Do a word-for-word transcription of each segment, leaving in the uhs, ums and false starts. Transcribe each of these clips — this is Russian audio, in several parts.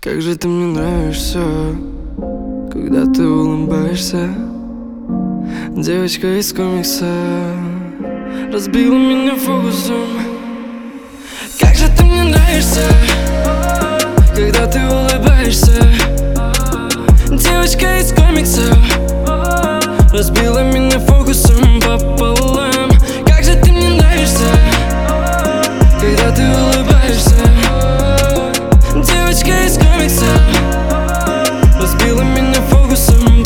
Как же ты мне нравишься, когда ты улыбаешься. Девочка из комикса разбила меня фокусом. Как же ты мне нравишься, когда ты улыбаешься. Девочка из комикса разбила меня фокусом пополам. Как же ты мне нравишься, когда ты улыбаешься. Девочка из комикса разбила меня фокусом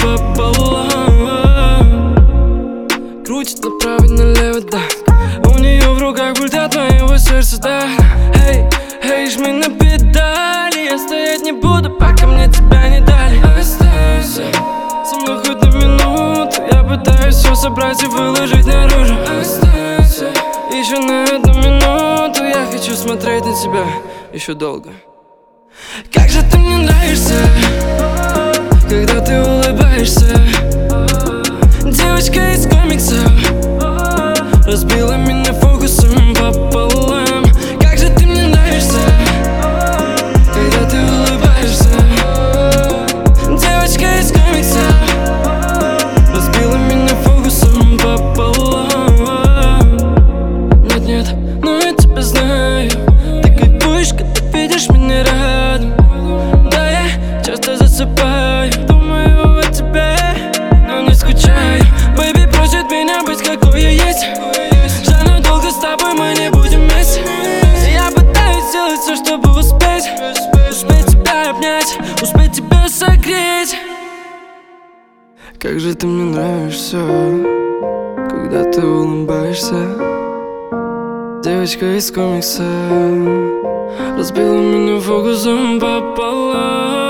пополам. Крутит направо и налево, да. У нее в руках пульт от моего сердца, да. Эй, эй, жми на педали. Я стоять не буду, пока мне тебя не дали. Оставайся со мной хоть на минуту. Я пытаюсь все собрать и выложить наружу. Оставайся еще на одну минуту. Я хочу смотреть на тебя еще долго. Как же ты мне нравишься, когда ты улыбаешься. Девочка из комикса разбила меня фокусом пополам. Как же ты мне нравишься, когда ты улыбаешься. Девочка из комикса разбила меня фокусом пополам. Нет-нет, но я тебя знаю. Ты кайфуешь, когда видишь меня рядом. Да, я часто засыпаю, думаю о тебе, но не скучаю. Бэйби просит меня быть какой я есть. Жаль, но долго с тобой мы не будем вместе. Я пытаюсь сделать все, чтобы успеть. Успеть тебя обнять, успеть тебя согреть. Как же ты мне нравишься, когда ты улыбаешься. Девочка из комикса разбила меня фокусом пополам.